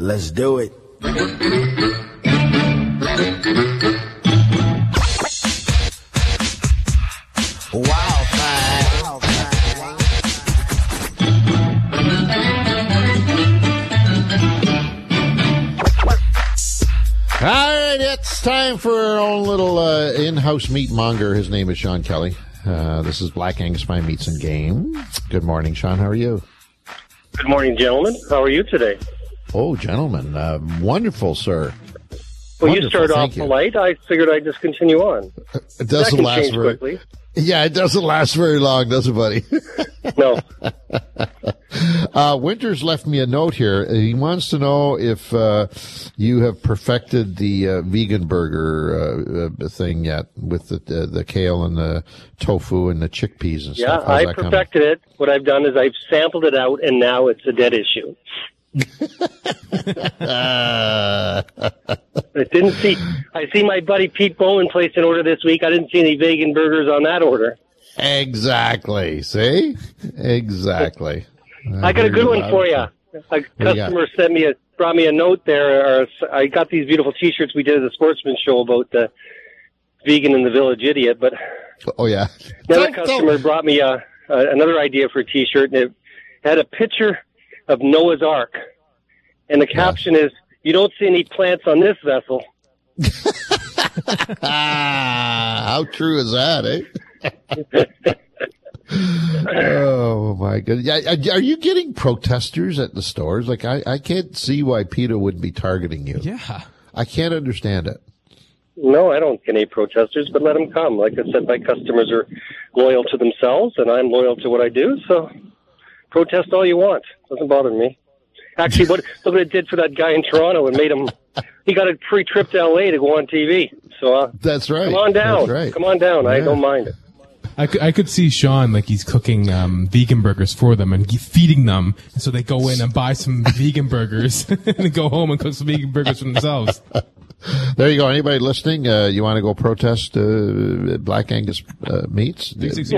Let's do it. All right, it's time for our own little in-house meat monger. His name is Sean Kelly. This is Black Angus Fine Meats and Game. Good morning, Sean. How are you? Good morning, gentlemen. How are you today? Oh, gentlemen. Wonderful, sir. Well, wonderful. You start off polite. I figured I'd just continue on. It doesn't last very quickly. Yeah, it doesn't last very long, does it, buddy? No. Winters left me a note here. He wants to know if you have perfected the vegan burger thing yet with the kale and the tofu and the chickpeas and stuff. Yeah, I perfected it. What I've done is I've sampled it out, and now it's a dead issue. I see my buddy Pete Bowman placed an order this week. I didn't see any vegan burgers on that order. Exactly. See? Exactly. I got a good one for you. A customer brought me a note there. I got these beautiful T-shirts we did at the Sportsman Show about the vegan and the village idiot. But oh yeah, another customer brought me another idea for a T-shirt, and it had a picture of Noah's Ark, and the caption is, "You don't see any plants on this vessel." How true is that, eh? Oh my goodness! Yeah, are you getting protesters at the stores? Like, I can't see why PETA would be targeting you. Yeah, I can't understand it. No, I don't get any protesters, but let them come. Like I said, my customers are loyal to themselves, and I'm loyal to what I do. So, protest all you want. Doesn't bother me. Actually, look what it did for that guy in Toronto. It made him. He got a free trip to LA to go on TV. So that's right. Come on down. That's right. Come on down. Yeah. I don't mind it. I could see Sean like he's cooking vegan burgers for them and feeding them, and so they go in and buy some vegan burgers and then go home and cook some vegan burgers for themselves. There you go. Anybody listening? You want to go protest Black Angus Meats?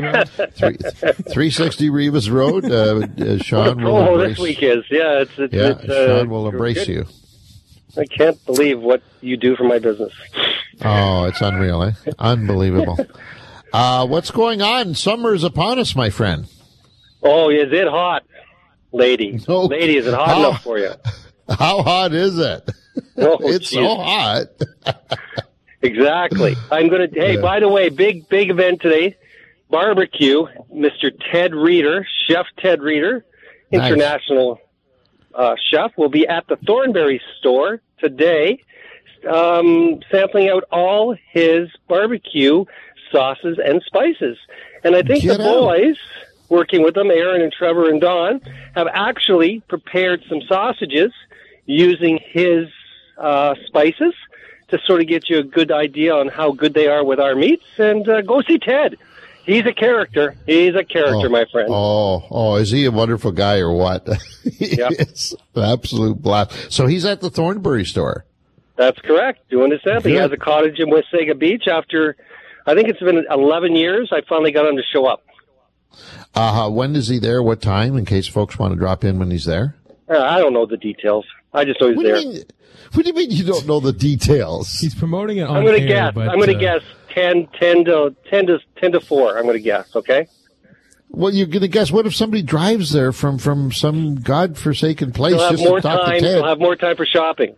360 Rivas Road. Sean will embrace. This week is Sean will embrace you. I can't believe what you do for my business. Oh, it's unreal, eh? Unbelievable. What's going on? Summer is upon us, my friend. Oh, is it hot, lady? No. Lady, is it hot enough for you? How hot is it? Oh, it's so hot. Exactly. I'm going to, hey, by the way, big event today. Barbecue, Mr. Ted Reeder, Chef Ted Reeder, international chef, will be at the Thornberry store today, sampling out all his barbecue sauces and spices. And I think the boys, working with them, Aaron and Trevor and Don, have actually prepared some sausages using his spices to sort of get you a good idea on how good they are with our meats. And go see Ted. He's a character. He's a character, my friend. Oh, is he a wonderful guy or what? Yep. It's an absolute blast. So he's at the Thornbury store. That's correct, doing the sampling. He has a cottage in Wasaga Beach. After, I think it's been 11 years, I finally got him to show up. When is he there? What time, in case folks want to drop in when he's there? I don't know the details. I just know he's there. What do you mean you don't know the details? He's promoting it on I'm going to air, guess. I'm going to guess 10 to 4. I'm going to guess, okay? Well, you're going to guess. What if somebody drives there from some godforsaken place just to talk to Ted? He'll have more time for shopping.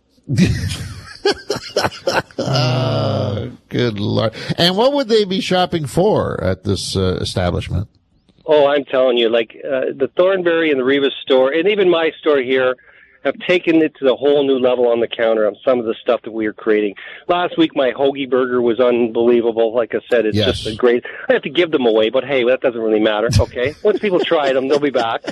Good Lord. And what would they be shopping for at this establishment? Oh, I'm telling you, like the Thornberry and the Rivas store, and even my store here, have taken it to the whole new level on the counter on some of the stuff that we are creating. Last week, my hoagie burger was unbelievable. Like I said, it's just a great. I have to give them away, but hey, that doesn't really matter. Okay, once people try them, they'll be back.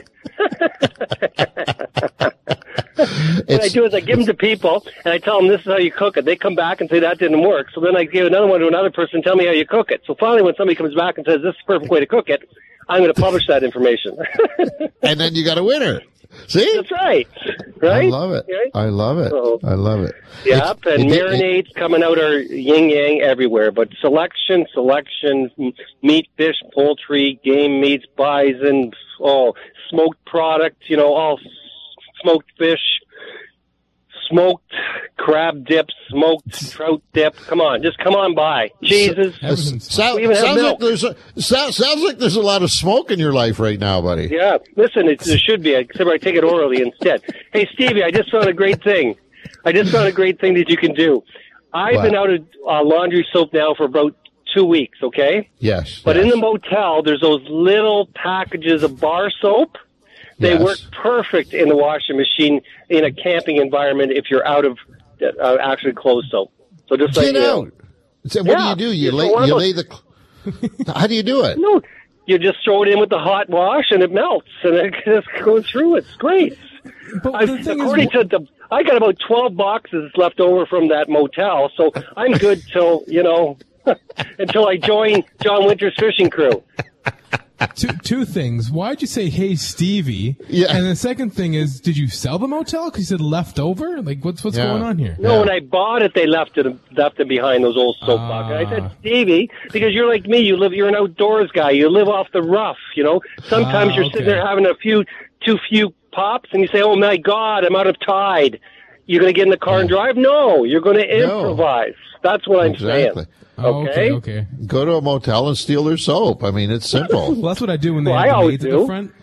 What I do is I give them to people, and I tell them this is how you cook it. They come back and say that didn't work. So then I give another one to another person, tell me how you cook it. So finally, when somebody comes back and says this is the perfect way to cook it, I'm going to publish that information. And then you got a winner. See? That's right. Right? I love it. Right? I love it. I love it. Yep, and marinades coming out are yin-yang everywhere, but selection, meat, fish, poultry, game meats, bison, smoked products, all smoked fish, smoked crab dip, smoked trout dip. Come on, just come on by. Cheeses. We even have milk. Sounds like there's a lot of smoke in your life right now, buddy. Yeah, listen, there should be, except I take it orally instead. Hey, Stevie, I just found a great thing. That you can do. I've been out of laundry soap now for about 2 weeks, okay? Yes. But in the motel, there's those little packages of bar soap. They work perfect in the washing machine in a camping environment if you're out of actually clothes soap. So just get out. So what do? You lay the. How do you do it? No, you just throw it in with the hot wash and it melts and it just goes through. It's great. I got about 12 boxes left over from that motel, so I'm good till until I join John Winter's fishing crew. Two things. Why'd you say, "Hey, Stevie"? Yeah. And the second thing is, did you sell the motel? Because you said leftover. Like, what's going on here? No, when I bought it, they left it behind those old soap buckets. I said, Stevie, because you're like me, you're an outdoors guy. You live off the rough. Sometimes you're sitting there having too few pops, and you say, "Oh my God, I'm out of Tide." You're going to get in the car and drive? No, you're going to improvise. That's what I'm saying. Okay. Go to a motel and steal their soap. I mean, it's simple. Well, that's what I do when they have the maids at the front.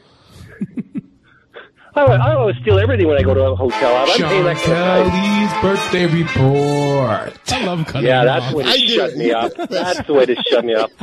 I always steal everything when I go to a hotel. Sean Kelly's birthday report. I love cutting that's the way to shut me up. That's the way to shut me up.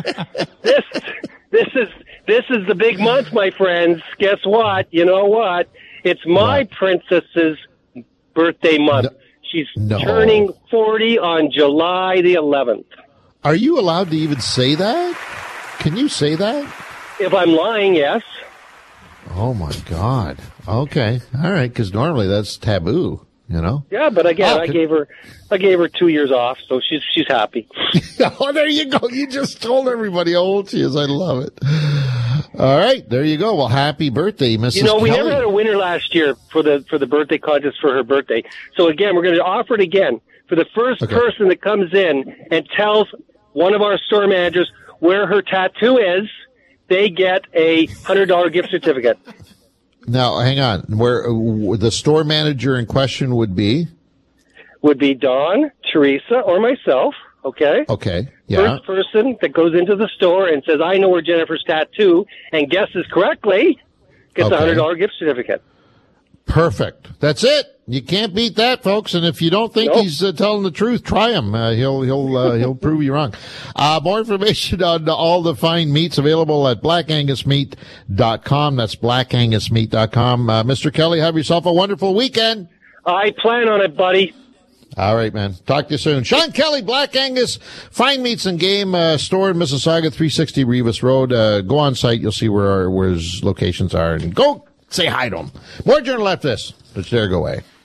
This is the big month, my friends. Guess what? You know what? It's my princess's birthday month. She's turning 40 on July the 11th. Are you allowed to even say that? Can you say that? If I'm lying, yes. Oh, my God. Okay. All right, because normally that's taboo, Yeah, but again, I gave her 2 years off, so she's happy. Oh, there you go. You just told everybody how old she is. I love it. All right, there you go. Well, happy birthday, Mrs. Kelly. We never had a winner last year for the birthday contest for her birthday. So again, we're going to offer it again for the first person that comes in and tells one of our store managers where her tattoo is. They get a $100 gift certificate. Now, hang on. Where the store manager in question would be? Would be Dawn, Teresa, or myself. Okay. Okay. Yeah. First person that goes into the store and says, "I know where Jennifer's tattoo," and guesses correctly, gets a $100 gift certificate. Perfect. That's it. You can't beat that, folks. And if you don't think he's telling the truth, try him. He'll prove you wrong. More information on all the fine meats available at blackangusmeat.com. That's blackangusmeat.com. Mr. Kelly, have yourself a wonderful weekend. I plan on it, buddy. All right, man. Talk to you soon. Sean Kelly, Black Angus Fine Meats and Game store in Mississauga, 360 Revis Road. Go on site. You'll see where his locations are. And go say hi to him. More Journal after this. Let's go away.